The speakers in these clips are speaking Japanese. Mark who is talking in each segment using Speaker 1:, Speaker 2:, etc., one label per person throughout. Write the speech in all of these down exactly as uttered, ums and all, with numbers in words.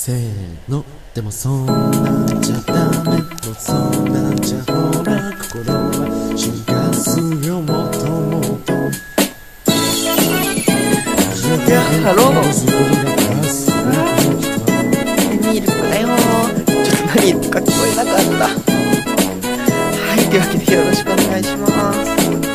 Speaker 1: せーの。でもそんなんじゃダメ、もうそんなんじゃほら心は進化するよもっともっと。
Speaker 2: いや、ハローミルクだよ。ちょっと何言ってか聞こえなかった。はい、というわけでよろしくお願いします。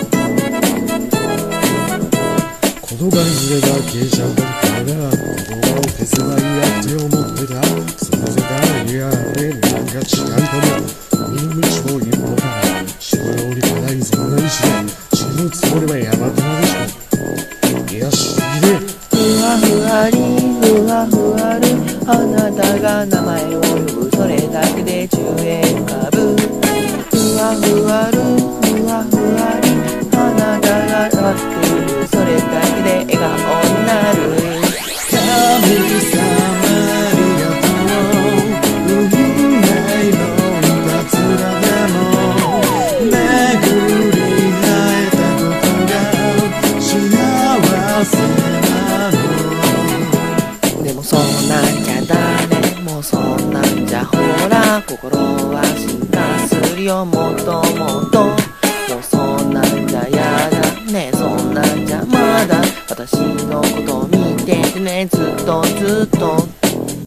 Speaker 1: 言葉にれだけじゃないから言葉を消せばいいやって思ってた。その世界にあれなんか違うかも。見る道を一歩から白より硬いそんなにしない死ぬつもりは山熊でしょ。いや不思議で
Speaker 2: ふわふわりふわふわるあなたが名前を呼ぶそれだけで宙へ浮かぶ。ふわふわるふわふわりあなたが笑っているそれだけで笑顔になる。
Speaker 1: 神様ありがとう。運命のいたずらでも巡り会えたことが幸せなの。
Speaker 2: でもそんなんじゃダメ、もうそんなんじゃほら心は進化するよもっともっと。もうそんなんじゃやだね、そんなんじゃまだ私のこと見ててねずっとずっと。